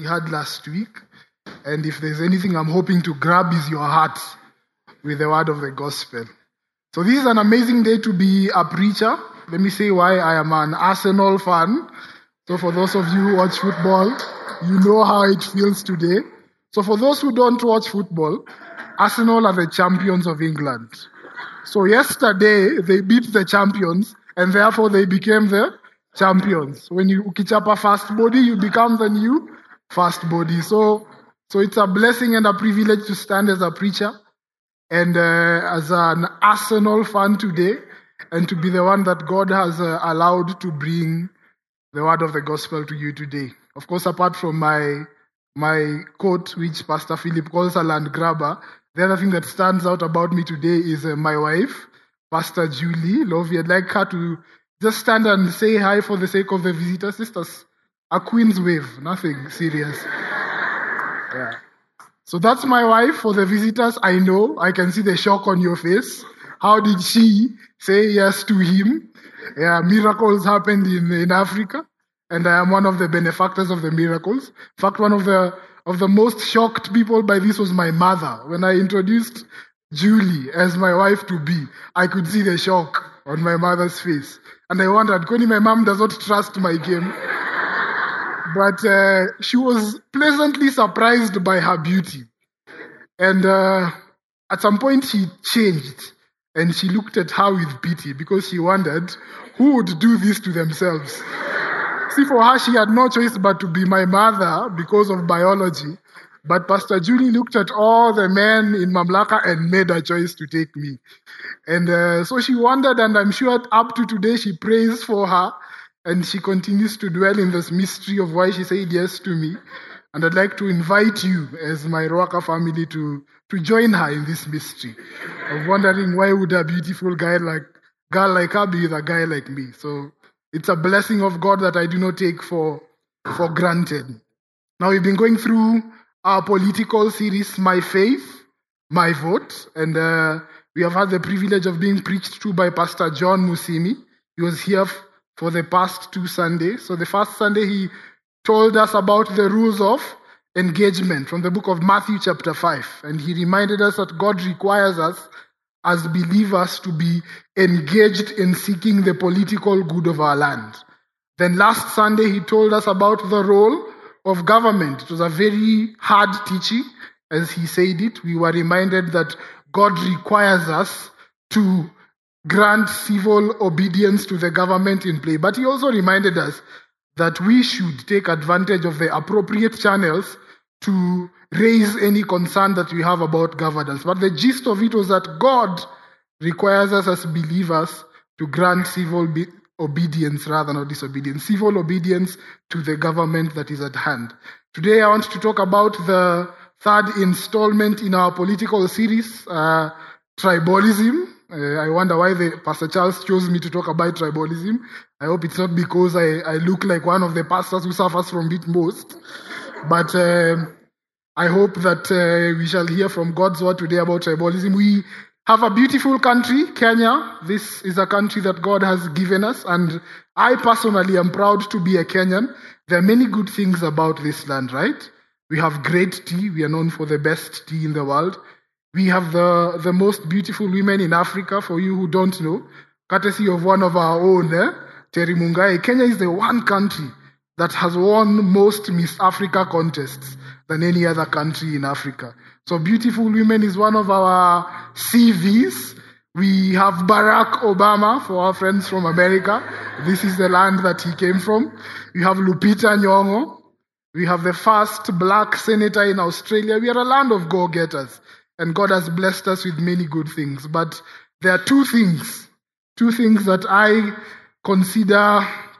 we had last week. And if there's anything I'm hoping to grab is your heart with the word of the gospel. So this is an amazing day to be a preacher. Let me say why I am an Arsenal fan. So for those of you who watch football, you know how it feels today. So for those who don't watch football, Arsenal are the champions of England. So yesterday, they beat the champions, and therefore they became the champions. When you ukichapa fast body, you become the new fast body. So it's a blessing and a privilege to stand as a preacher and as an Arsenal fan today, and to be the one that God has allowed to bring the word of the gospel to you today. Of course, apart from my coat, which Pastor Philip calls a land grabber, the other thing that stands out about me today is my wife, Pastor Julie Lovey. I'd like her to just stand and say hi for the sake of the visitors. Sisters, a queen's wave, nothing serious. Yeah. So that's my wife for the visitors. I know, I can see the shock on your face. How did she say yes to him? Yeah, miracles happened in Africa, and I am one of the benefactors of the miracles. In fact, one of the most shocked people by this was my mother. When I introduced Julie as my wife to be, I could see the shock on my mother's face. And I wondered, Connie, my mom does not trust my game. But she was pleasantly surprised by her beauty. And at some point, she changed. And she looked at her with pity because she wondered who would do this to themselves. See, for her, she had no choice but to be my mother because of biology. But Pastor Julie looked at all the men in Mamlaka and made a choice to take me. And so she wondered, and I'm sure up to today she prays for her. And she continues to dwell in this mystery of why she said yes to me. And I'd like to invite you as my Ruaka family to join her in this mystery of wondering why would a beautiful girl like her be with a guy like me. So it's a blessing of God that I do not take for granted. Now we've been going through our political series, My Faith, My Vote. And we have had the privilege of being preached to by Pastor John Musimi. He was here for the past 2 Sundays. So the first Sunday, he told us about the rules of engagement from the book of Matthew chapter 5. And he reminded us that God requires us as believers to be engaged in seeking the political good of our land. Then last Sunday, he told us about the role of government. It was a very hard teaching. As he said it, we were reminded that God requires us to grant civil obedience to the government in play. But he also reminded us that we should take advantage of the appropriate channels to raise any concern that we have about governance. But the gist of it was that God requires us as believers to grant civil obedience rather than disobedience, civil obedience to the government that is at hand. Today I want to talk about the third installment in our political series, tribalism. I wonder why Pastor Charles chose me to talk about tribalism. I hope it's not because I look like one of the pastors who suffers from it most. But I hope that we shall hear from God's word today about tribalism. We have a beautiful country, Kenya. This is a country that God has given us. And I personally am proud to be a Kenyan. There are many good things about this land, right? We have great tea. We are known for the best tea in the world. We have the most beautiful women in Africa, for you who don't know, courtesy of one of our own, Terry Mungai. Kenya is the one country that has won most Miss Africa contests than any other country in Africa. So beautiful women is one of our CVs. We have Barack Obama for our friends from America. This is the land that he came from. We have Lupita Nyong'o. We have the first black senator in Australia. We are a land of go-getters. And God has blessed us with many good things. But there are two things that I consider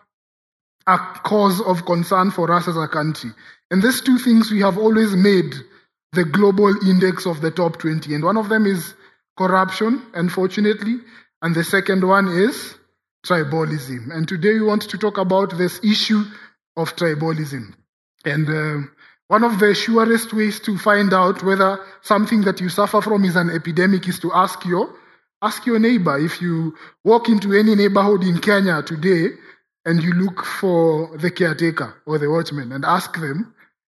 a cause of concern for us as a country. And these two things we have always made the global index of the top 20. And one of them is corruption, unfortunately. And the second one is tribalism. And today we want to talk about this issue of tribalism. And one of the surest ways to find out whether something that you suffer from is an epidemic is to ask your neighbor. If you walk into any neighborhood in Kenya today and you look for the caretaker or the watchman and ask them,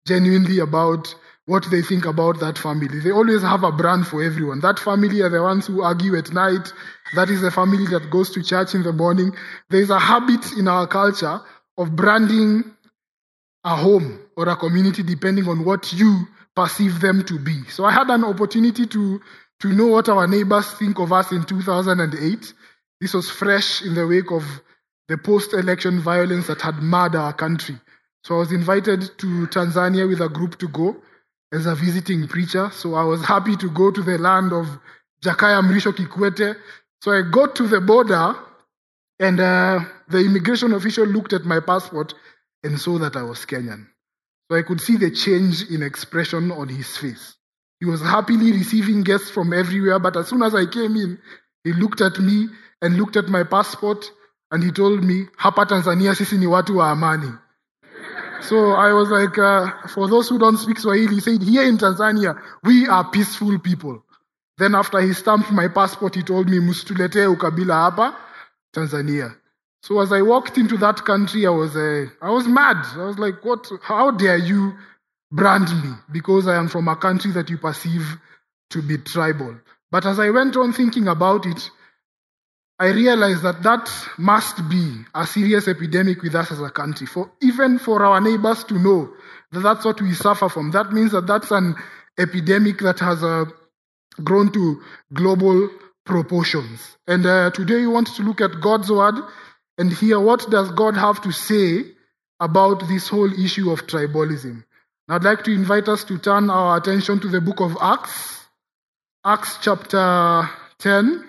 genuinely about what they think about that family. They always have a brand for everyone. That family are the ones who argue at night. That is the family that goes to church in the morning. There's a habit in our culture of branding a home or a community depending on what you perceive them to be. So I had an opportunity to know what our neighbors think of us in 2008. This was fresh in the wake of the post-election violence that had marred our country. So I was invited to Tanzania with a group to go as a visiting preacher. So I was happy to go to the land of Jakaya Mrisho Kikwete. So I got to the border and the immigration official looked at my passport and saw that I was Kenyan. So I could see the change in expression on his face. He was happily receiving guests from everywhere, but as soon as I came in, he looked at me and looked at my passport and he told me, hapa Tanzania sisi ni watu wa amani. So I was like, for those who don't speak Swahili, he said, here in Tanzania, we are peaceful people. Then after he stamped my passport, he told me, musitulete ukabila hapa Tanzania. So as I walked into that country, I was mad. I was like, what? How dare you brand me? Because I am from a country that you perceive to be tribal. But as I went on thinking about it, I realized that must be a serious epidemic with us as a country. Even for our neighbors to know that that's what we suffer from, that means that that's an epidemic that has grown to global proportions. And today we want to look at God's word and hear what does God have to say about this whole issue of tribalism. And I'd like to invite us to turn our attention to the book of Acts, Acts chapter 10.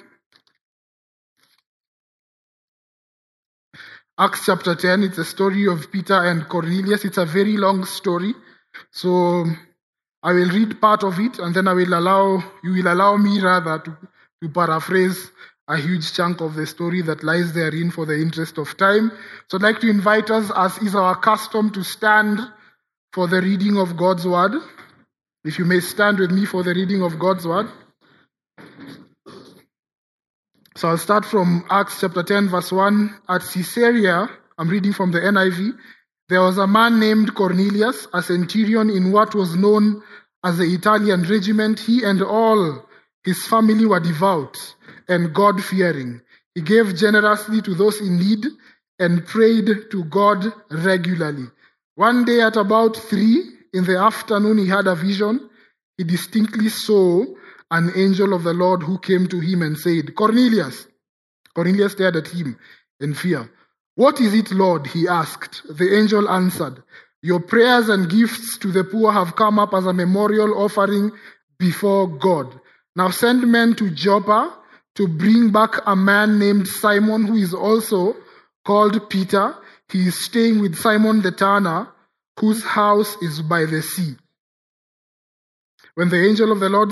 Acts chapter 10, it's a story of Peter and Cornelius. It's a very long story. So I will read part of it and then you will allow me rather to paraphrase a huge chunk of the story that lies therein for the interest of time. So I'd like to invite us, as is our custom, to stand for the reading of God's word. If you may stand with me for the reading of God's word. So I'll start from Acts chapter 10, verse 1. At Caesarea, I'm reading from the NIV, there was a man named Cornelius, a centurion in what was known as the Italian regiment. He and all his family were devout and God-fearing. He gave generously to those in need and prayed to God regularly. One day at about 3 in the afternoon, he had a vision. He distinctly saw an angel of the Lord who came to him and said, Cornelius. Cornelius stared at him in fear. What is it, Lord? He asked. The angel answered, your prayers and gifts to the poor have come up as a memorial offering before God. Now send men to Joppa to bring back a man named Simon, who is also called Peter. He is staying with Simon the tanner, whose house is by the sea. When the angel of the Lord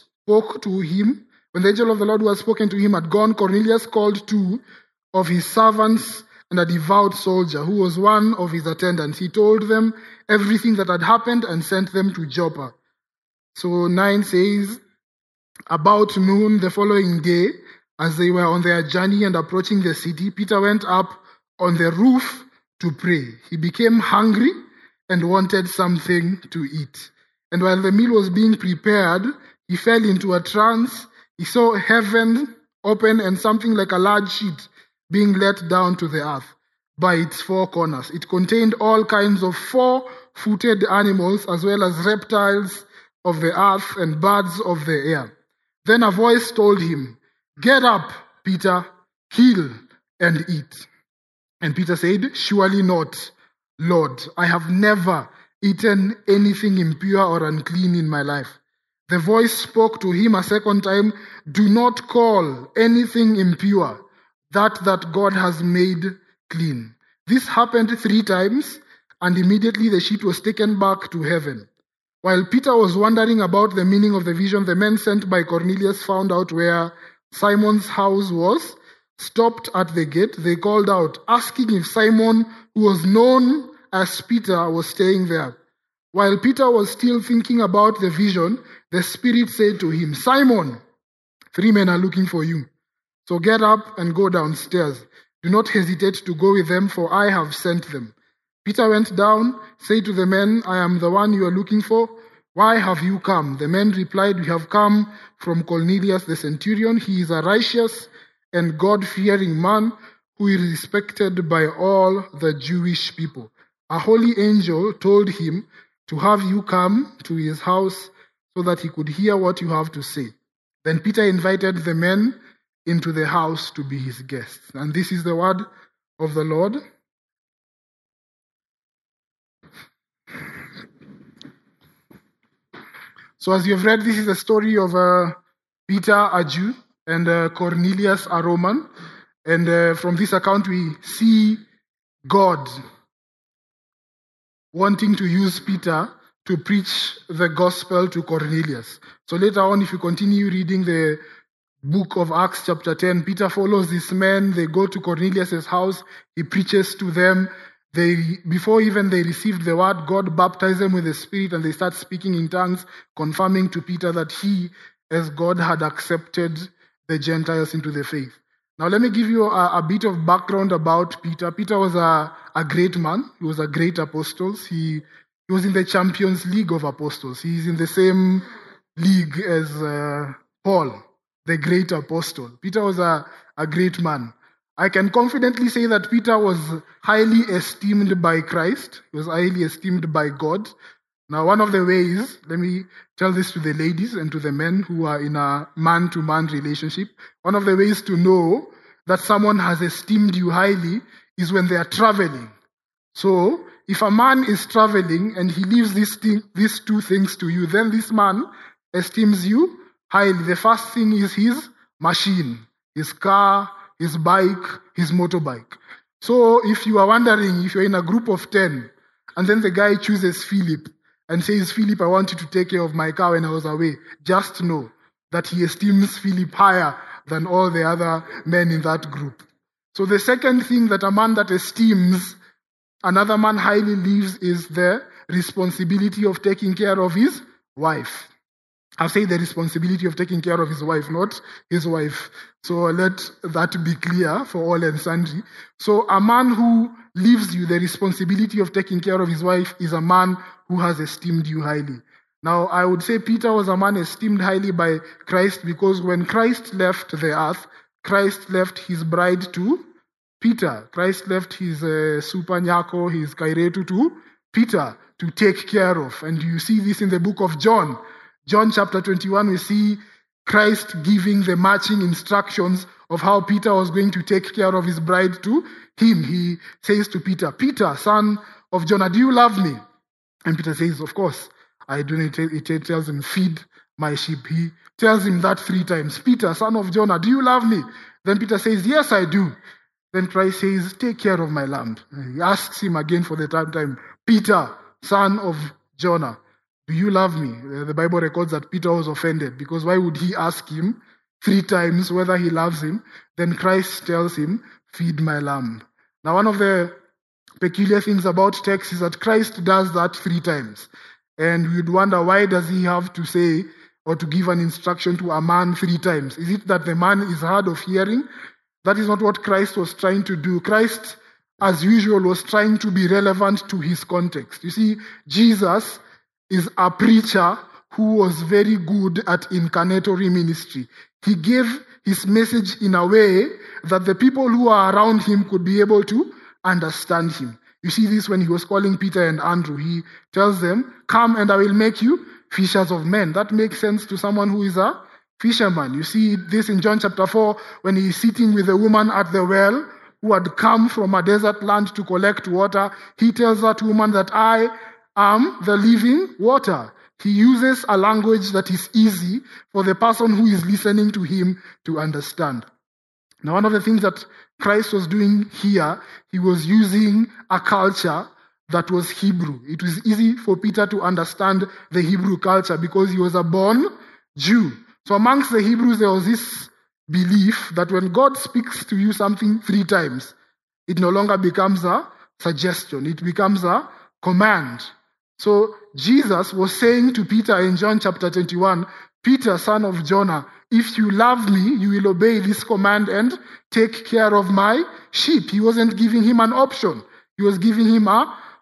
who had spoken to him had gone, Cornelius called 2 of his servants and a devout soldier who was one of his attendants. He told them everything that had happened and sent them to Joppa. So 9 says, about noon the following day, as they were on their journey and approaching the city, Peter went up on the roof to pray. He became hungry and wanted something to eat. And while the meal was being prepared, he fell into a trance. He saw heaven open and something like a large sheet being let down to the earth by its 4 corners. It contained all kinds of 4-footed animals as well as reptiles of the earth and birds of the air. Then a voice told him, get up, Peter, kill and eat. And Peter said, surely not, Lord. I have never eaten anything impure or unclean in my life. The voice spoke to him a second time, do not call anything impure that God has made clean. This happened 3 times, and immediately the sheet was taken back to heaven. While Peter was wondering about the meaning of the vision, the men sent by Cornelius found out where Simon's house was, stopped at the gate. They called out, asking if Simon, who was known as Peter, was staying there. While Peter was still thinking about the vision, the Spirit said to him, Simon, 3 men are looking for you. So get up and go downstairs. Do not hesitate to go with them, for I have sent them. Peter went down, said to the men, I am the one you are looking for. Why have you come? The men replied, we have come from Cornelius the centurion. He is a righteous and God-fearing man who is respected by all the Jewish people. A holy angel told him to have you come to his house so that he could hear what you have to say. Then Peter invited the men into the house to be his guests. And this is the word of the Lord. So as you have read, this is the story of Peter, a Jew, and Cornelius, a Roman. And from this account, we see God wanting to use Peter to preach the gospel to Cornelius. So later on, if you continue reading the book of Acts chapter 10, Peter follows these men. They go to Cornelius' house. He preaches to them. Before even they received the word, God baptized them with the Spirit, and they start speaking in tongues, confirming to Peter that he, as God, had accepted the Gentiles into the faith. Now, let me give you a bit of background about Peter. Peter was a great man. He was a great apostle. He was in the Champions League of apostles. He is in the same league as Paul, the great apostle. Peter was a great man. I can confidently say that Peter was highly esteemed by Christ. He was highly esteemed by God. Now, one of the ways, let me tell this to the ladies and to the men who are in a man-to-man relationship. One of the ways to know that someone has esteemed you highly is when they are traveling. So, if a man is traveling and he leaves these two things to you, then this man esteems you highly. The first thing is his machine, his car, his bike, his motorbike. So if you are wondering, if you're in a group of 10, and then the guy chooses Philip and says, Philip, I want you to take care of my car when I was away, just know that he esteems Philip higher than all the other men in that group. So the second thing that a man that esteems another man highly leaves is the responsibility of taking care of his wife. I'll say the responsibility of taking care of his wife, not his wife. So let that be clear for all and sundry. So a man who leaves you the responsibility of taking care of his wife is a man who has esteemed you highly. Now, I would say Peter was a man esteemed highly by Christ because when Christ left the earth, Christ left his bride to Peter. Christ left his supanyako, his kairetu to Peter to take care of. And you see this in the book of John. John chapter 21, we see Christ giving the marching instructions of how Peter was going to take care of his bride to him. He says to Peter, Peter, son of Jonah, do you love me? And Peter says, of course, I do. It tells him, feed my sheep. He tells him that 3 times. Peter, son of Jonah, do you love me? Then Peter says, yes, I do. Then Christ says, take care of my lamb. And he asks him again for the 3rd time, Peter, son of Jonah, do you love me? The Bible records that Peter was offended because why would he ask him 3 times whether he loves him? Then Christ tells him, feed my lamb. Now, one of the peculiar things about text is that Christ does that 3 times. And you'd wonder, why does he have to say or to give an instruction to a man 3 times? Is it that the man is hard of hearing? That is not what Christ was trying to do. Christ, as usual, was trying to be relevant to his context. You see, Jesus is a preacher who was very good at incarnatory ministry. He gave his message in a way that the people who are around him could be able to understand him. You see this when he was calling Peter and Andrew. He tells them, come and I will make you fishers of men. That makes sense to someone who is a fisherman. You see this in John chapter 4 when he is sitting with a woman at the well who had come from a desert land to collect water. He tells that woman that I am the living water. He uses a language that is easy for the person who is listening to him to understand. Now, one of the things that Christ was doing here, he was using a culture that was Hebrew. It was easy for Peter to understand the Hebrew culture because he was a born Jew. So amongst the Hebrews, there was this belief that when God speaks to you something 3 times, it no longer becomes a suggestion. It becomes a command. So Jesus was saying to Peter in John chapter 21, Peter, son of Jonah, if you love me, you will obey this command and take care of my sheep. He wasn't giving him an option. He was giving him a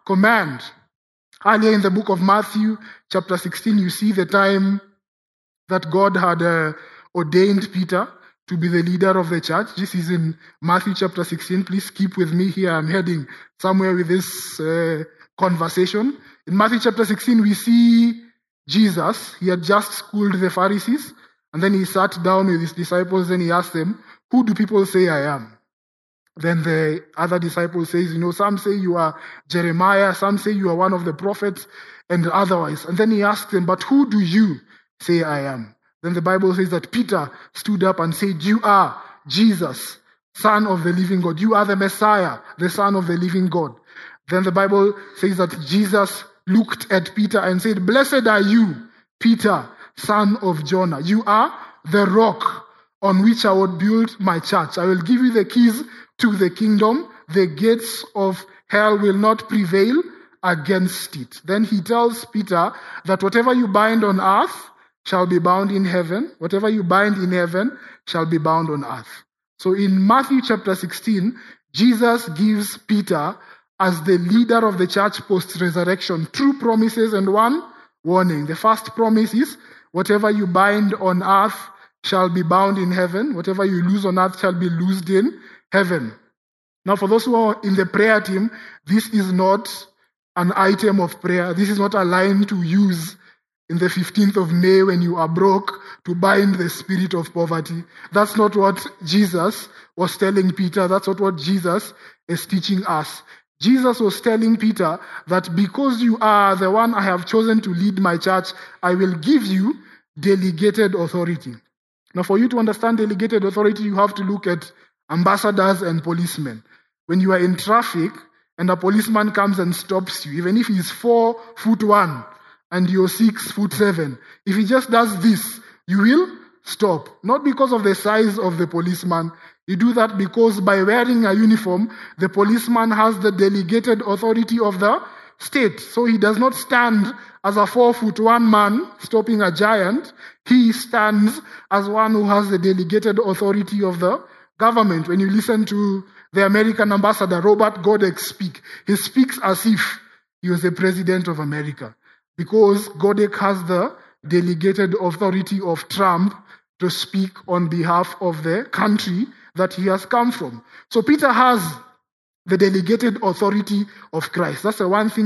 command. Earlier in the book of Matthew, chapter 16, you see the time that God had ordained Peter to be the leader of the church. This is in Matthew chapter 16. Please keep with me here. I'm heading somewhere with this conversation. In Matthew chapter 16, we see Jesus. He had just schooled the Pharisees, and then he sat down with his disciples and he asked them, "Who do people say I am?" Then the other disciple says, some say you are Jeremiah, some say you are one of the prophets, and otherwise. And then he asks them, "But who do you say I am?" Then the Bible says that Peter stood up and said, "You are Jesus, Son of the living God. You are the Messiah, the Son of the living God." Then the Bible says that Jesus looked at Peter and said, "Blessed are you, Peter, son of Jonah. You are the rock on which I will build my church. I will give you the keys to the kingdom. The gates of hell will not prevail against it." Then he tells Peter that whatever you bind on earth shall be bound in heaven. Whatever you bind in heaven shall be bound on earth. So in Matthew chapter 16, Jesus gives Peter, as the leader of the church post-resurrection, two promises and one warning. The first promise is, whatever you bind on earth shall be bound in heaven. Whatever you loose on earth shall be loosed in heaven. Now, for those who are in the prayer team, this is not an item of prayer. This is not a line to use in the 15th of May when you are broke to bind the spirit of poverty. That's not what Jesus was telling Peter. That's not what Jesus is teaching us. Jesus was telling Peter that because you are the one I have chosen to lead my church, I will give you delegated authority. Now, for you to understand delegated authority, you have to look at ambassadors and policemen. When you are in traffic and a policeman comes and stops you, even if he's 4'1" and you're 6'7", if he just does this, you will stop. Not because of the size of the policeman. You do that because by wearing a uniform, the policeman has the delegated authority of the state. So he does not stand as a 4'1" man stopping a giant. He stands as one who has the delegated authority of the government. When you listen to the American ambassador, Robert Godek, speak, he speaks as if he was the president of America, because Godek has the delegated authority of Trump to speak on behalf of the country that he has come from. So Peter has the delegated authority of Christ. That's one of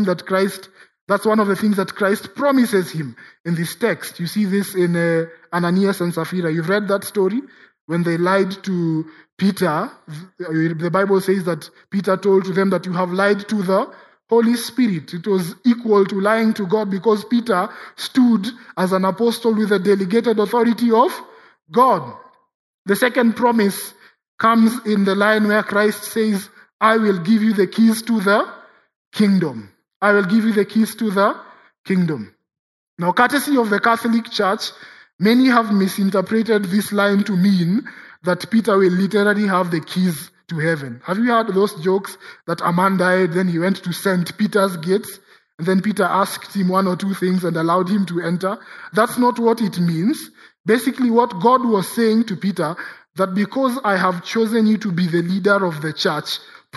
the things that Christ promises him in this text. You see this in Ananias and Sapphira. You've read that story when they lied to Peter. The Bible says that Peter told to them that you have lied to the Holy Spirit. It was equal to lying to God because Peter stood as an apostle with the delegated authority of God. The second promise comes in the line where Christ says, "I will give you the keys to the kingdom." I will give you the keys to the kingdom. Now, courtesy of the Catholic Church, many have misinterpreted this line to mean that Peter will literally have the keys to heaven. Have you heard those jokes that a man died, then he went to St. Peter's gates, and then Peter asked him one or two things and allowed him to enter? That's not what it means. Basically, what God was saying to Peter, that because I have chosen you to be the leader of the church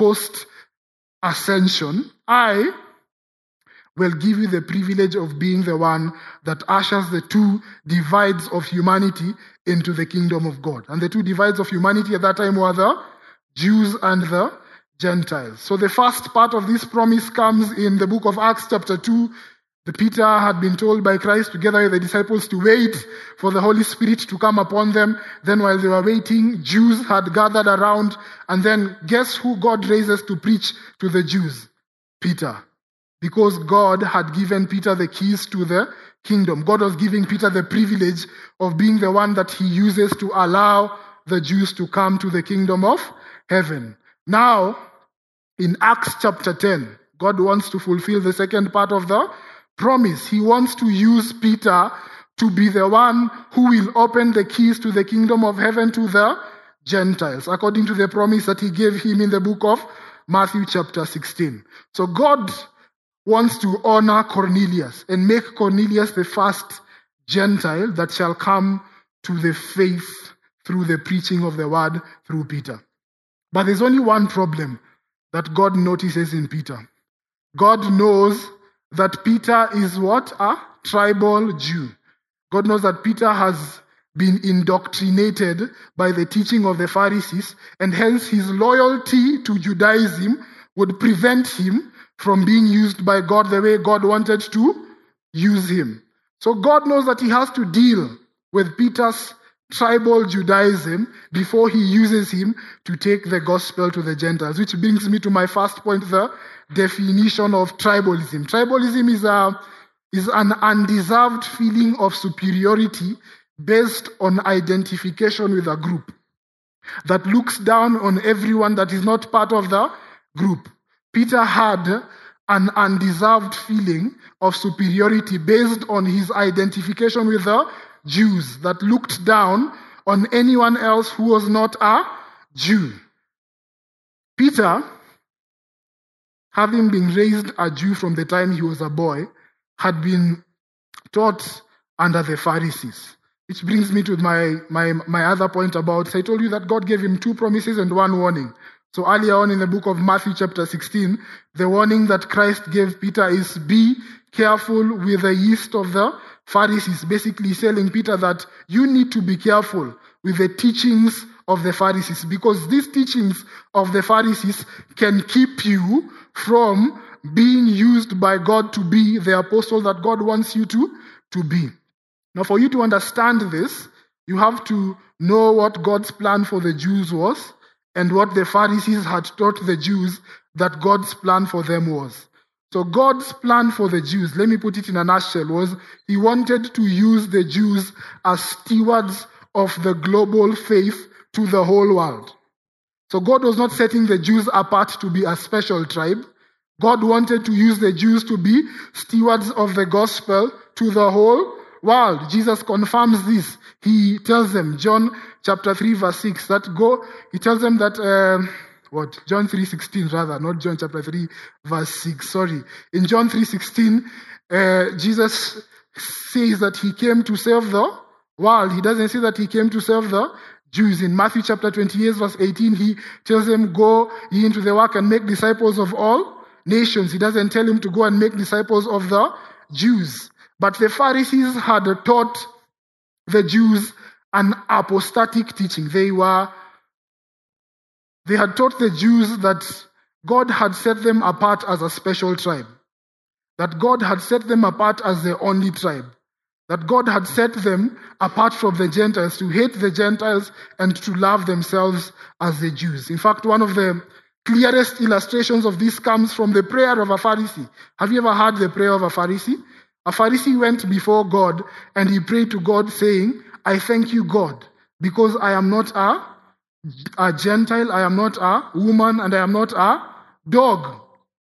post-ascension, I will give you the privilege of being the one that ushers the two divides of humanity into the kingdom of God. And the two divides of humanity at that time were the Jews and the Gentiles. So the first part of this promise comes in the book of Acts chapter 2. Peter had been told by Christ together with the disciples to wait for the Holy Spirit to come upon them. Then while they were waiting, Jews had gathered around. And then guess who God raises to preach to the Jews? Peter. Because God had given Peter the keys to the kingdom. God was giving Peter the privilege of being the one that he uses to allow the Jews to come to the kingdom of heaven. Now, in Acts chapter 10, God wants to fulfill the second part of the promise. He wants to use Peter to be the one who will open the keys to the kingdom of heaven to the Gentiles, according to the promise that he gave him in the book of Matthew chapter 16. So God wants to honor Cornelius and make Cornelius the first Gentile that shall come to the faith through the preaching of the word through Peter. But there's only one problem that God notices in Peter. God knows that Peter is what? A tribal Jew. God knows that Peter has been indoctrinated by the teaching of the Pharisees, and hence his loyalty to Judaism would prevent him from being used by God the way God wanted to use him. So God knows that he has to deal with Peter's tribal Judaism before he uses him to take the gospel to the Gentiles, which brings me to my first point, the definition of tribalism. Tribalism is an undeserved feeling of superiority based on identification with a group that looks down on everyone that is not part of the group. Peter had an undeserved feeling of superiority based on his identification with the Jews that looked down on anyone else who was not a Jew. Peter, having been raised a Jew from the time he was a boy, had been taught under the Pharisees. Which brings me to my other point about, I told you that God gave him 2 promises and 1 warning. So earlier on in the book of Matthew chapter 16, the warning that Christ gave Peter is, be careful with the yeast of the Pharisees, basically telling Peter that you need to be careful with the teachings of the Pharisees, because these teachings of the Pharisees can keep you from being used by God to be the apostle that God wants you to be. Now, for you to understand this, you have to know what God's plan for the Jews was and what the Pharisees had taught the Jews that God's plan for them was. So God's plan for the Jews, let me put it in a nutshell, was he wanted to use the Jews as stewards of the global faith to the whole world. So God was not setting the Jews apart to be a special tribe. God wanted to use the Jews to be stewards of the gospel to the whole world. Jesus confirms this. He tells them, John chapter 3 verse 6, he tells them that, John 3:16 rather, not John chapter 3 verse 6, sorry. In John 3:16, Jesus says that he came to save the world. He doesn't say that he came to save the Jews. In Matthew chapter 28 verse 18, he tells them, go ye into the work and make disciples of all nations. He doesn't tell him to go and make disciples of the Jews. But the Pharisees had taught the Jews an apostatic teaching. They had taught the Jews that God had set them apart as a special tribe, that God had set them apart as the only tribe, that God had set them apart from the Gentiles, to hate the Gentiles and to love themselves as the Jews. In fact, one of the clearest illustrations of this comes from the prayer of a Pharisee. Have you ever heard the prayer of a Pharisee? A Pharisee went before God and he prayed to God saying, I thank you, God, because I am not a Gentile, I am not a woman, and I am not a dog.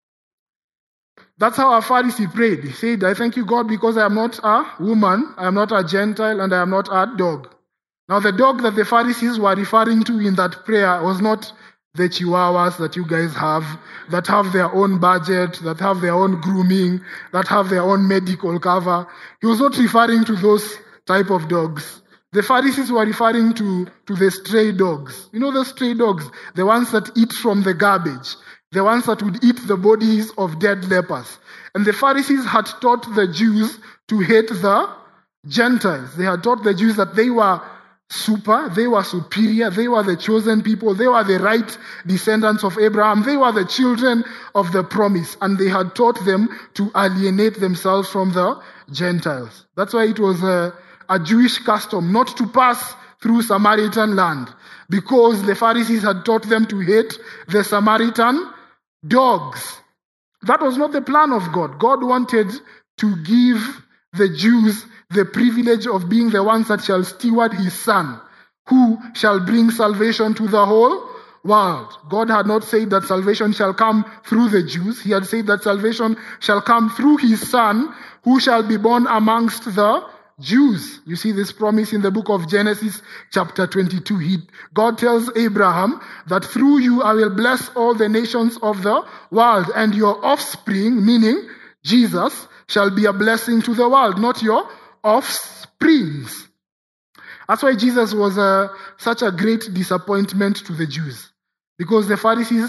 That's how a Pharisee prayed. He said, I thank you, God, because I am not a woman, I am not a Gentile, and I am not a dog. Now, the dog that the Pharisees were referring to in that prayer was not the chihuahuas that you guys have, that have their own budget, that have their own grooming, that have their own medical cover. He was not referring to those type of dogs. The Pharisees were referring to the stray dogs. You know the stray dogs? The ones that eat from the garbage. The ones that would eat the bodies of dead lepers. And the Pharisees had taught the Jews to hate the Gentiles. They had taught the Jews that they were they were superior, they were the chosen people, they were the right descendants of Abraham, they were the children of the promise, and they had taught them to alienate themselves from the Gentiles. That's why it was a Jewish custom not to pass through Samaritan land, because the Pharisees had taught them to hate the Samaritan dogs. That was not the plan of God. God wanted to give the Jews the privilege of being the ones that shall steward his son, who shall bring salvation to the whole world. God had not said that salvation shall come through the Jews. He had said that salvation shall come through his son, who shall be born amongst the Jews. You see this promise in the book of Genesis chapter 22. God tells Abraham that through you I will bless all the nations of the world, and your offspring, meaning Jesus, shall be a blessing to the world, not your offsprings. That's why Jesus was such a great disappointment to the Jews, because the Pharisees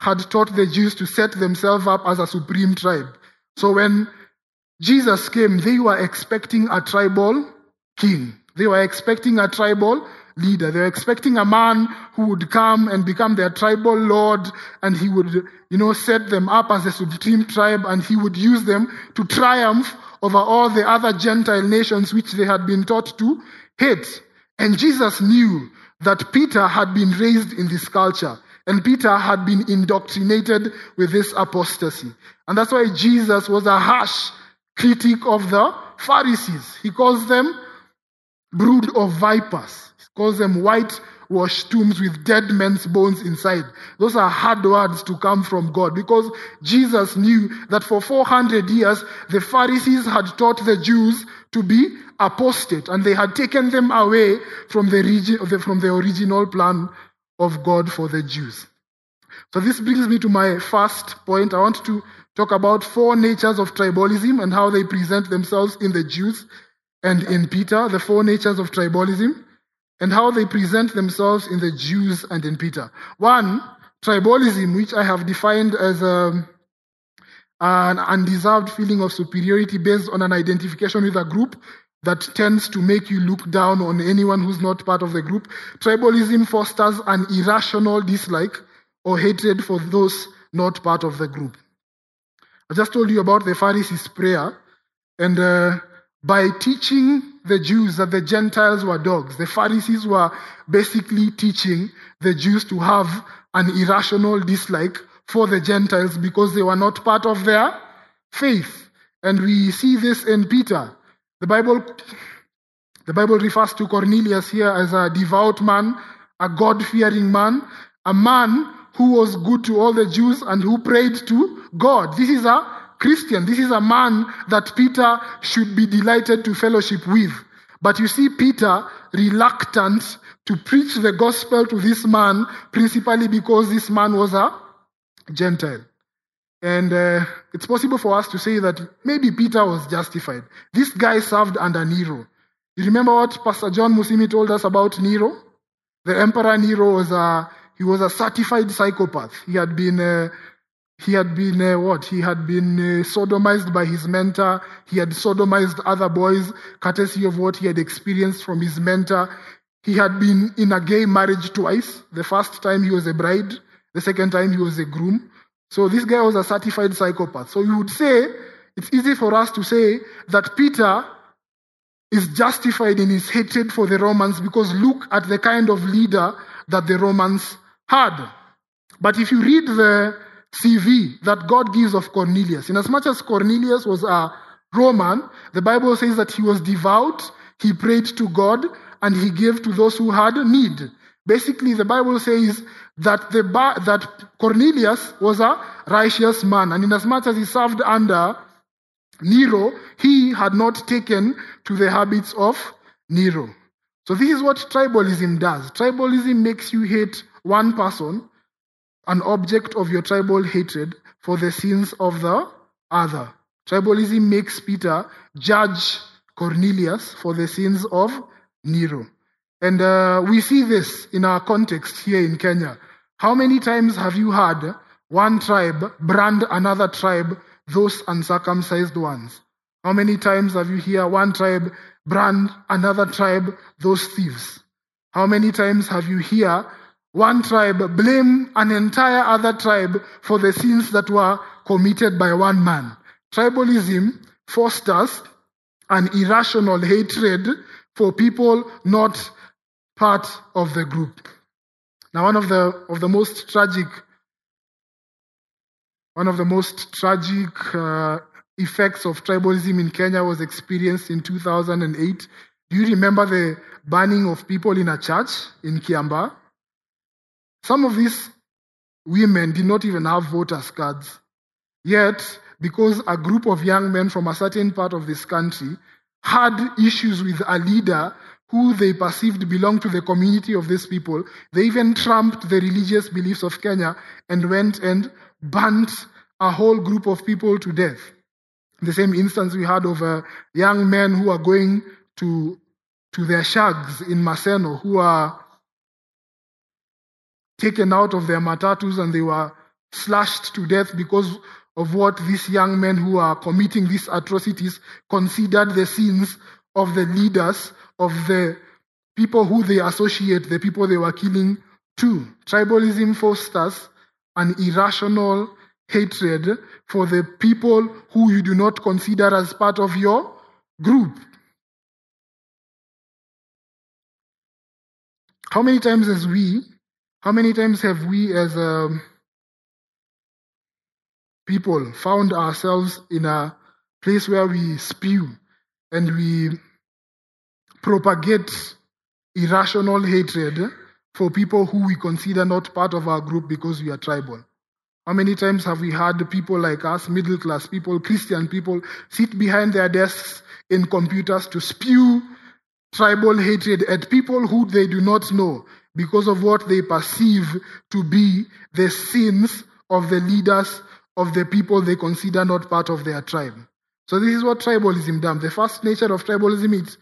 had taught the Jews to set themselves up as a supreme tribe. So when Jesus came, they were expecting a tribal king. They were expecting a tribal leader. They were expecting a man who would come and become their tribal lord, and he would, set them up as a supreme tribe, and he would use them to triumph over all the other Gentile nations which they had been taught to hate. And Jesus knew that Peter had been raised in this culture, and Peter had been indoctrinated with this apostasy. And that's why Jesus was a harsh critic of the Pharisees. He calls them brood of vipers. He calls them whitewashed tombs with dead men's bones inside. Those are hard words to come from God, because Jesus knew that for 400 years, the Pharisees had taught the Jews to be apostate, and they had taken them away from the original plan of God for the Jews. So this brings me to my first point. I want to talk about 4 natures of tribalism and how they present themselves in the Jews and in Peter. The 4 natures of tribalism and how they present themselves in the Jews and in Peter. 1, tribalism, which I have defined as an undeserved feeling of superiority based on an identification with a group that tends to make you look down on anyone who's not part of the group. Tribalism fosters an irrational dislike or hatred for those not part of the group. I just told you about the Pharisees' prayer, and by teaching the Jews that the Gentiles were dogs, the Pharisees were basically teaching the Jews to have an irrational dislike for the Gentiles because they were not part of their faith. And we see this in Peter. The Bible refers to Cornelius here as a devout man, a God-fearing man, a man who was good to all the Jews and who prayed to God. This is a Christian. This is a man that Peter should be delighted to fellowship with. But you see Peter reluctant to preach the gospel to this man, principally because this man was a Gentile. And it's possible for us to say that maybe Peter was justified. This guy served under Nero. You remember what Pastor John Musimi told us about Nero? The Emperor Nero was a certified psychopath. He had been sodomized by his mentor. He had sodomized other boys, courtesy of what he had experienced from his mentor. He had been in a gay marriage twice. The first time he was a bride. The second time he was a groom. So this guy was a certified psychopath. So you would say, it's easy for us to say that Peter is justified in his hatred for the Romans because look at the kind of leader that the Romans had. But if you read the CV that God gives of Cornelius, in as much as Cornelius was a Roman, the Bible says that he was devout, he prayed to God, and he gave to those who had need. Basically, the Bible says that Cornelius was a righteous man, and in as much as he served under Nero, he had not taken to the habits of Nero. So this is what tribalism does. Tribalism makes you hate one person, an object of your tribal hatred, for the sins of the other. Tribalism makes Peter judge Cornelius for the sins of Nero. And we see this in our context here in Kenya. How many times have you heard one tribe brand another tribe those uncircumcised ones? How many times have you heard one tribe brand another tribe those thieves? How many times have you heard one tribe blame an entire other tribe for the sins that were committed by one man? Tribalism fosters an irrational hatred for people not part of the group. Now, one of the most tragic effects of tribalism in Kenya was experienced in 2008. Do you remember the burning of people in a church in Kiambaa? Some of these women did not even have voters' cards. Yet, because a group of young men from a certain part of this country had issues with a leader who they perceived belonged to the community of these people, they even trumped the religious beliefs of Kenya and went and burnt a whole group of people to death. The same instance we had of young men who are going to their shags in Maseno, who are taken out of their matatus and they were slashed to death because of what these young men who are committing these atrocities considered the sins of the leaders of the people who they associate, the people they were killing too. Tribalism fosters an irrational hatred for the people who you do not consider as part of your group. How many times have we as people found ourselves in a place where we spew and we propagate irrational hatred for people who we consider not part of our group because we are tribal? How many times have we had people like us, middle class people, Christian people, sit behind their desks in computers to spew tribal hatred at people who they do not know because of what they perceive to be the sins of the leaders of the people they consider not part of their tribe? So this is what tribalism does. The first nature of tribalism is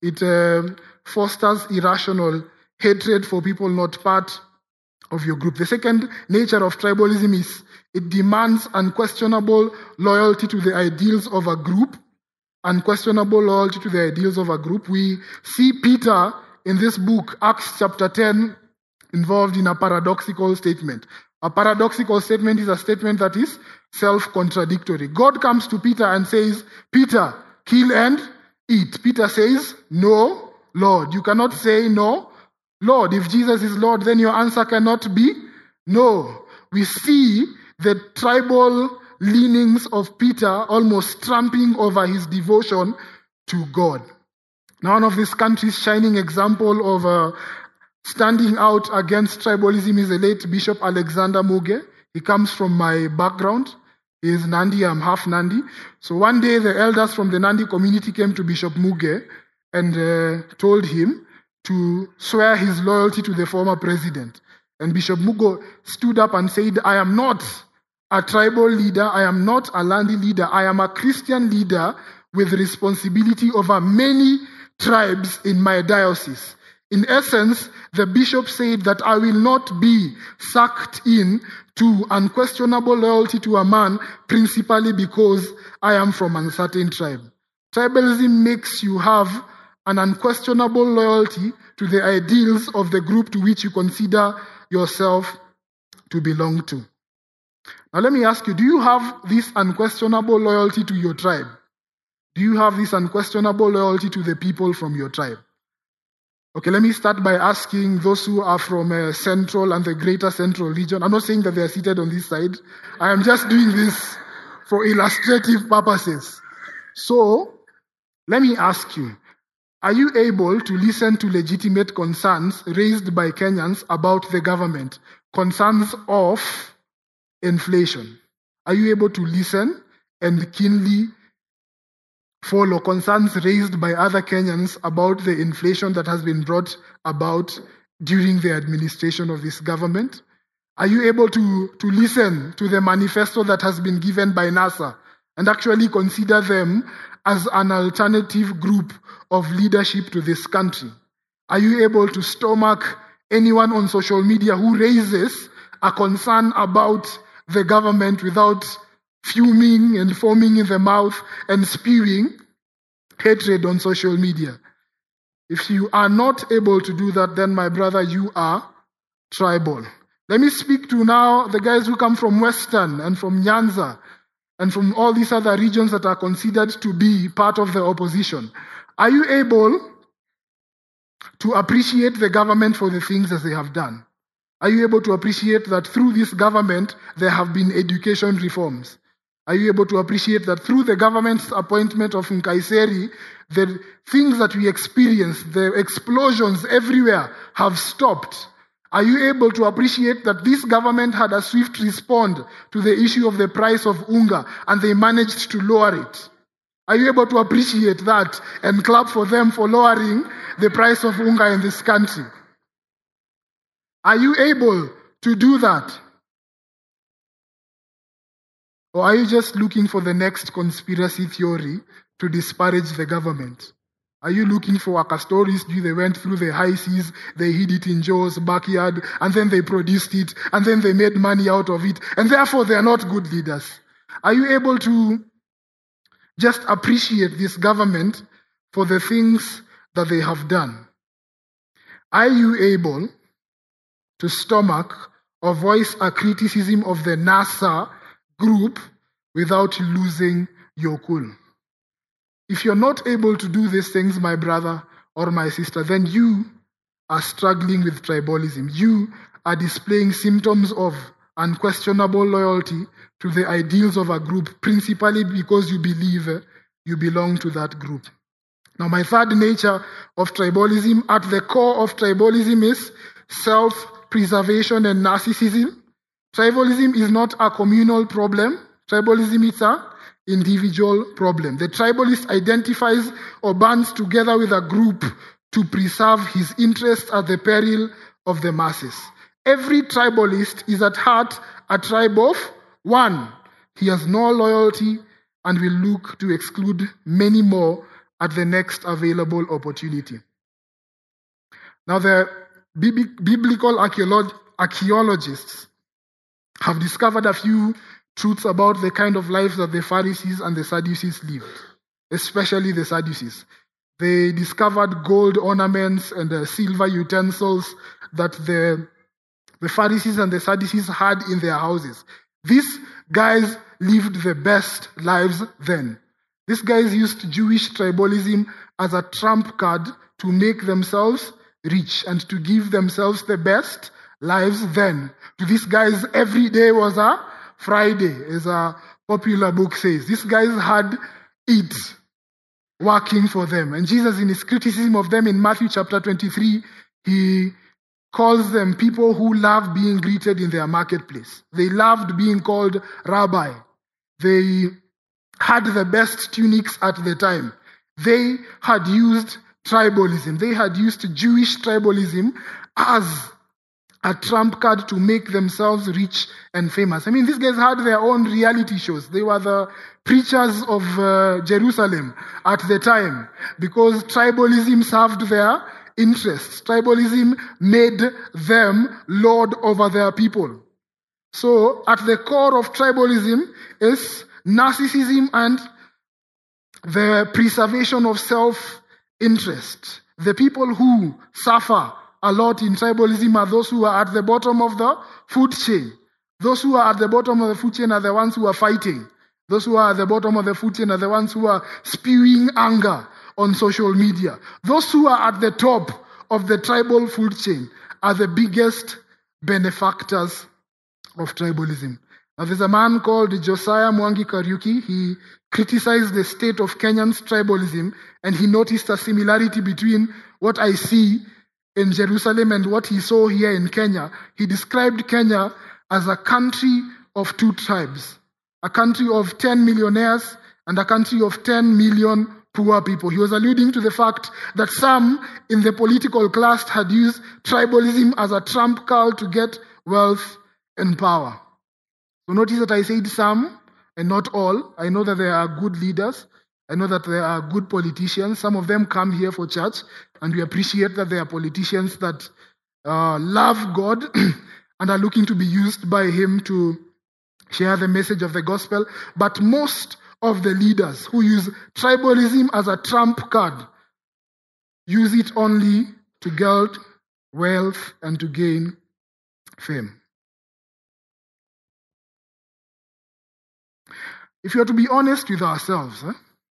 it fosters irrational hatred for people not part of your group. The second nature of tribalism is it demands unquestionable loyalty to the ideals of a group. Unquestionable loyalty to the ideals of a group. We see Peter in this book, Acts chapter 10, involved in a paradoxical statement. A paradoxical statement is a statement that is self-contradictory. God comes to Peter and says, Peter, kill and eat. Peter says, no, Lord. You cannot say no, Lord. If Jesus is Lord, then your answer cannot be no. We see the tribal leanings of Peter almost trampling over his devotion to God. Now, one of this country's shining example of standing out against tribalism is the late Bishop Alexander Muge. He comes from my background. He is Nandi, I'm half Nandi. So one day the elders from the Nandi community came to Bishop Muge and told him to swear his loyalty to the former president. And Bishop Mugo stood up and said, I am not a tribal leader, I am not a Nandi leader, I am a Christian leader with responsibility over many tribes in my diocese. In essence, the bishop said that I will not be sucked in to unquestionable loyalty to a man principally because I am from a certain tribe. Tribalism makes you have an unquestionable loyalty to the ideals of the group to which you consider yourself to belong to. Now let me ask you, do you have this unquestionable loyalty to your tribe? Do you have this unquestionable loyalty to the people from your tribe? Okay, let me start by asking those who are from Central and the Greater Central region. I'm not saying that they are seated on this side. I am just doing this for illustrative purposes. So, let me ask you, are you able to listen to legitimate concerns raised by Kenyans about the government? Concerns of inflation. Are you able to listen and keenly follow concerns raised by other Kenyans about the inflation that has been brought about during the administration of this government? Are you able to listen to the manifesto that has been given by NASA and actually consider them as an alternative group of leadership to this country? Are you able to stomach anyone on social media who raises a concern about the government without fuming and foaming in the mouth and spewing hatred on social media? If you are not able to do that, then my brother, you are tribal. Let me speak to now the guys who come from Western and from Nyanza and from all these other regions that are considered to be part of the opposition. Are you able to appreciate the government for the things that they have done? Are you able to appreciate that through this government there have been education reforms? Are you able to appreciate that through the government's appointment of Nkaiseri, the things that we experience, the explosions everywhere, have stopped? Are you able to appreciate that this government had a swift response to the issue of the price of unga and they managed to lower it? Are you able to appreciate that and clap for them for lowering the price of unga in this country? Are you able to do that? Or are you just looking for the next conspiracy theory to disparage the government? Are you looking for Waka stories? They went through the high seas, they hid it in Joe's backyard, and then they produced it, and then they made money out of it, and therefore they are not good leaders? Are you able to just appreciate this government for the things that they have done? Are you able to stomach or voice a criticism of the NASA group without losing your cool? If you're not able to do these things, my brother or my sister, then you are struggling with tribalism. You are displaying symptoms of unquestionable loyalty to the ideals of a group, principally because you believe you belong to that group. Now, my third nature of tribalism, at the core of tribalism, is self-preservation and narcissism. Tribalism is not a communal problem. Tribalism is an individual problem. The tribalist identifies or bands together with a group to preserve his interests at the peril of the masses. Every tribalist is at heart a tribe of one. He has no loyalty and will look to exclude many more at the next available opportunity. Now, the biblical archaeologists have discovered a few truths about the kind of life that the Pharisees and the Sadducees lived, especially the Sadducees. They discovered gold ornaments and silver utensils that the Pharisees and the Sadducees had in their houses. These guys lived the best lives then. These guys used Jewish tribalism as a trump card to make themselves rich and to give themselves the best lives then. To these guys, every day was a Friday, as a popular book says. These guys had it working for them. And Jesus, in his criticism of them in Matthew chapter 23, he calls them people who love being greeted in their marketplace. They loved being called rabbi. They had the best tunics at the time. They had used tribalism. They had used Jewish tribalism as a trump card to make themselves rich and famous. I mean, these guys had their own reality shows. They were the preachers of Jerusalem at the time because tribalism served their interests. Tribalism made them lord over their people. So, at the core of tribalism is narcissism and the preservation of self-interest. The people who suffer a lot in tribalism are those who are at the bottom of the food chain. Those who are at the bottom of the food chain are the ones who are fighting. Those who are at the bottom of the food chain are the ones who are spewing anger on social media. Those who are at the top of the tribal food chain are the biggest benefactors of tribalism. Now, there's a man called Josiah Mwangi Kariuki. He criticized the state of Kenyan's tribalism, and he noticed a similarity between what I see in Jerusalem and what he saw here in Kenya. He described Kenya as a country of two tribes, a country of 10 millionaires and a country of 10 million poor people. He was alluding to the fact that some in the political class had used tribalism as a trump card to get wealth and power. So notice that I said some and not all. I know that there are good leaders. I know that there are good politicians. Some of them come here for church, and we appreciate that there are politicians that love God and are looking to be used by Him to share the message of the gospel. But most of the leaders who use tribalism as a trump card use it only to get wealth and to gain fame. If you are to be honest with ourselves,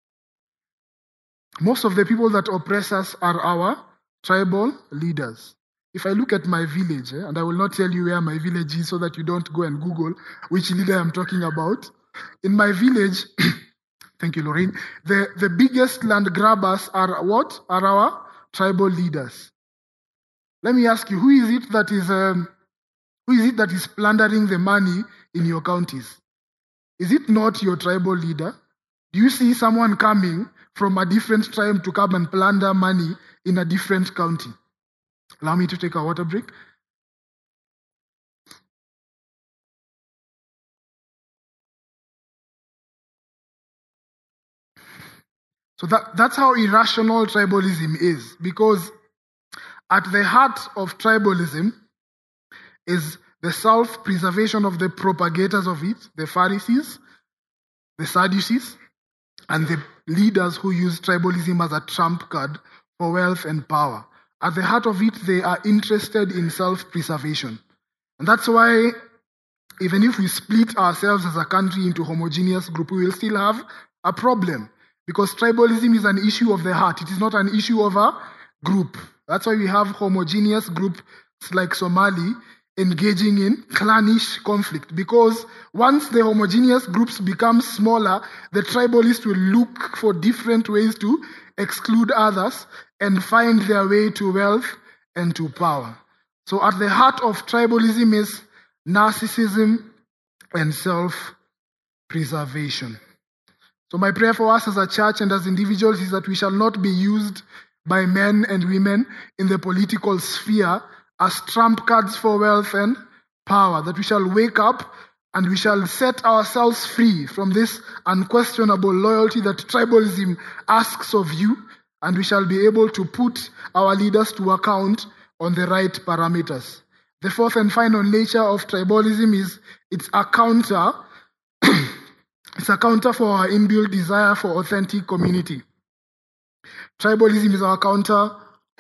most of the people that oppress us are our tribal leaders. If I look at my village, and I will not tell you where my village is so that you don't go and Google which leader I'm talking about. In my village, thank you, Lorraine, the biggest land grabbers are what? Are our tribal leaders. Let me ask you, who is it that is plundering the money in your counties? Is it not your tribal leader? Do you see someone coming from a different tribe to come and plunder money in a different county? Allow me to take a water break. So that's how irrational tribalism is, because at the heart of tribalism is the self-preservation of the propagators of it, the Pharisees, the Sadducees, and the leaders who use tribalism as a trump card for wealth and power. At the heart of it, they are interested in self-preservation. And that's why even if we split ourselves as a country into homogeneous groups, we will still have a problem. Because tribalism is an issue of the heart. It is not an issue of a group. That's why we have homogeneous groups like Somali engaging in clannish conflict. Because once the homogeneous groups become smaller, the tribalists will look for different ways to exclude others and find their way to wealth and to power. So at the heart of tribalism is narcissism and self-preservation. So my prayer for us as a church and as individuals is that we shall not be used by men and women in the political sphere as trump cards for wealth and power, that we shall wake up and we shall set ourselves free from this unquestionable loyalty that tribalism asks of you, and we shall be able to put our leaders to account on the right parameters. The fourth and final nature of tribalism is it's a counter it's a counter for our inbuilt desire for authentic community. Tribalism is a counter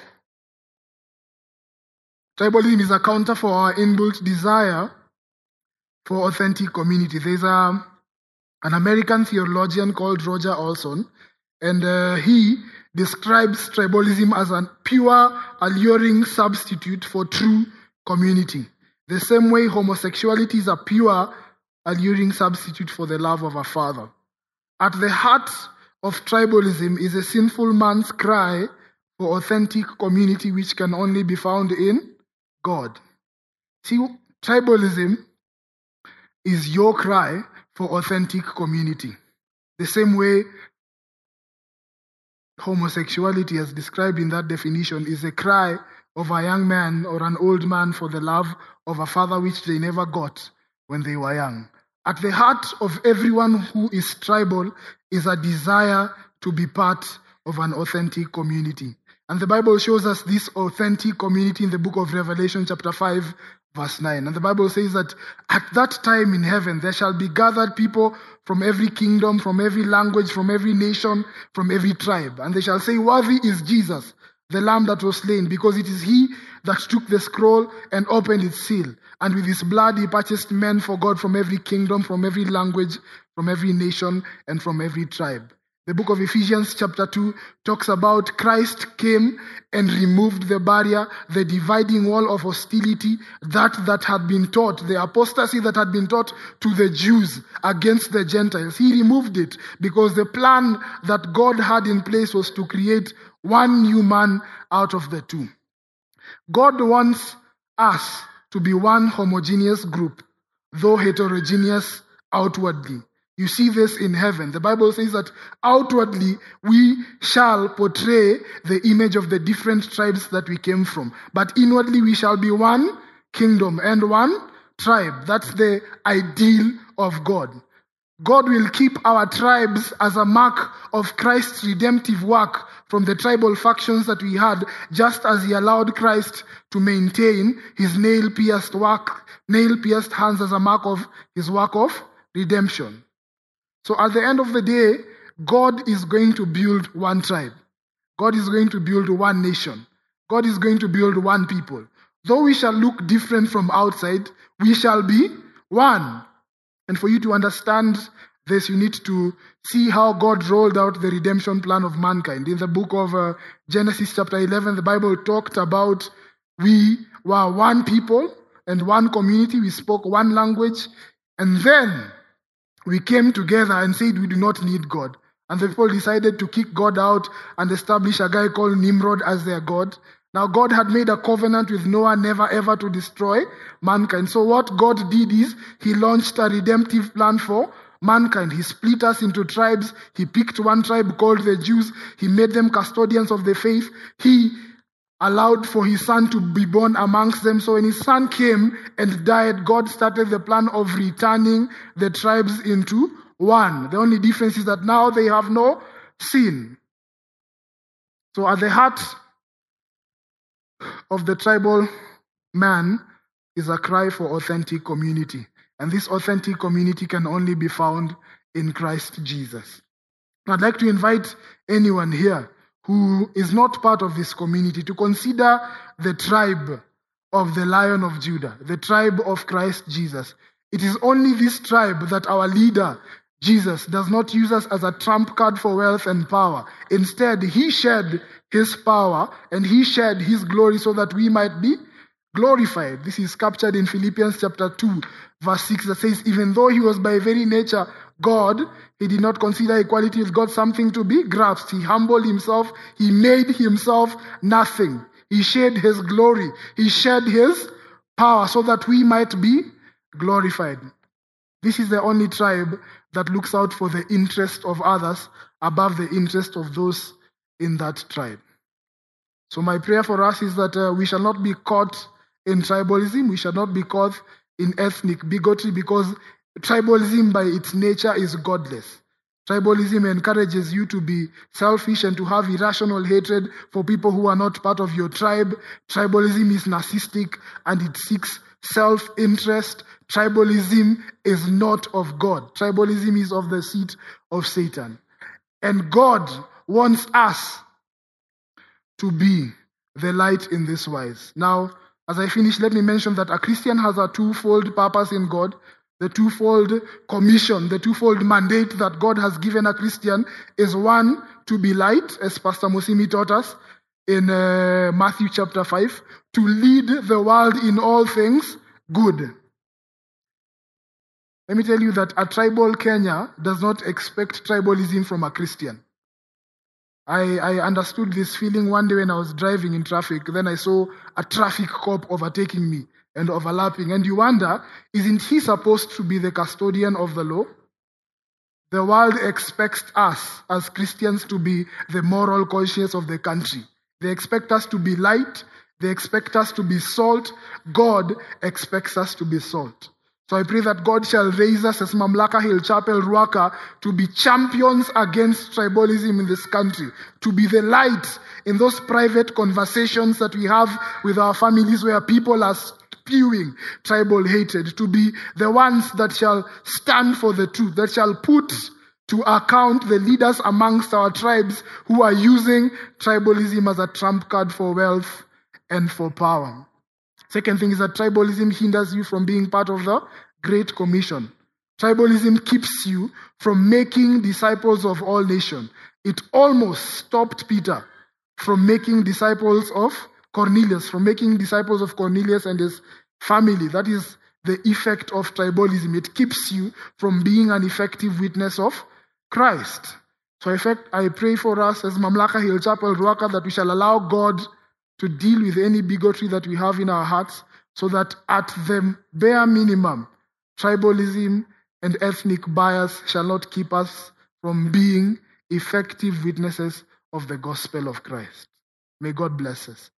for our inbuilt desire for authentic community. There's an American theologian called Roger Olson, and he describes tribalism as a pure, alluring substitute for true community. The same way homosexuality is a pure, alluring substitute for the love of a father. At the heart of tribalism is a sinful man's cry for authentic community, which can only be found in God. See, tribalism is your cry for authentic community. The same way homosexuality, as described in that definition, is a cry of a young man or an old man for the love of a father which they never got when they were young. At the heart of everyone who is tribal is a desire to be part of an authentic community. And the Bible shows us this authentic community in the book of Revelation chapter 5, verse 9. And the Bible says that at that time in heaven there shall be gathered people from every kingdom, from every language, from every nation, from every tribe. And they shall say, "Worthy is Jesus, the Lamb that was slain, because it is he that took the scroll and opened its seal. And with his blood he purchased men for God from every kingdom, from every language, from every nation, and from every tribe." The book of Ephesians chapter 2 talks about Christ came and removed the barrier, the dividing wall of hostility that had been taught, the apostasy that had been taught to the Jews against the Gentiles. He removed it because the plan that God had in place was to create one new man out of the two. God wants us to be one homogeneous group, though heterogeneous outwardly. You see this in heaven. The Bible says that outwardly we shall portray the image of the different tribes that we came from. But inwardly we shall be one kingdom and one tribe. That's the ideal of God. God will keep our tribes as a mark of Christ's redemptive work from the tribal factions that we had, just as he allowed Christ to maintain his nail-pierced hands as a mark of his work of redemption. So at the end of the day, God is going to build one tribe. God is going to build one nation. God is going to build one people. Though we shall look different from outside, we shall be one. And for you to understand this, you need to see how God rolled out the redemption plan of mankind. In the book of Genesis chapter 11, the Bible talked about we were one people and one community. We spoke one language. And then we came together and said we do not need God. And the people decided to kick God out and establish a guy called Nimrod as their God. Now God had made a covenant with Noah never ever to destroy mankind. So what God did is he launched a redemptive plan for mankind. He split us into tribes. He picked one tribe called the Jews. He made them custodians of the faith. He allowed for his son to be born amongst them. So when his son came and died, God started the plan of returning the tribes into one. The only difference is that now they have no sin. So at the heart of the tribal man is a cry for authentic community. And this authentic community can only be found in Christ Jesus. I'd like to invite anyone here who is not part of this community to consider the tribe of the Lion of Judah, the tribe of Christ Jesus. It is only this tribe that our leader, Jesus, does not use us as a trump card for wealth and power. Instead, he shed his power and he shed his glory so that we might be glorified. This is captured in Philippians chapter 2, verse 6, that says, even though he was by very nature God, he did not consider equality with God something to be grasped. He humbled himself. He made himself nothing. He shed his glory. He shed his power so that we might be glorified. This is the only tribe that looks out for the interest of others above the interest of those in that tribe. So my prayer for us is that we shall not be caught in tribalism. We shall not be caught in ethnic bigotry, because tribalism by its nature is godless. Tribalism encourages you to be selfish and to have irrational hatred for people who are not part of your tribe. Tribalism is narcissistic and it seeks self-interest. Tribalism is not of God. Tribalism is of the seat of Satan. And God wants us to be the light in this wise. Now, as I finish, let me mention that a Christian has a twofold purpose in God. The twofold commission, the twofold mandate that God has given a Christian is, one, to be light, as Pastor Musimi taught us in Matthew chapter 5, to lead the world in all things good. Let me tell you that a tribal Kenya does not expect tribalism from a Christian. I understood this feeling one day when I was driving in traffic. Then I saw a traffic cop overtaking me and overlapping. And you wonder, isn't he supposed to be the custodian of the law? The world expects us as Christians to be the moral conscience of the country. They expect us to be light. They expect us to be salt. God expects us to be salt. So I pray that God shall raise us as Mamlaka Hill Chapel Ruaka to be champions against tribalism in this country, to be the light in those private conversations that we have with our families where people are spewing tribal hatred, to be the ones that shall stand for the truth, that shall put to account the leaders amongst our tribes who are using tribalism as a trump card for wealth and for power. Second thing is that tribalism hinders you from being part of the Great Commission. Tribalism keeps you from making disciples of all nations. It almost stopped Peter from making disciples of Cornelius, and his family. That is the effect of tribalism. It keeps you from being an effective witness of Christ. So in fact, I pray for us as Mamlaka Hill Chapel Ruaka that we shall allow God to deal with any bigotry that we have in our hearts, so that at the bare minimum, tribalism and ethnic bias shall not keep us from being effective witnesses of the gospel of Christ. May God bless us.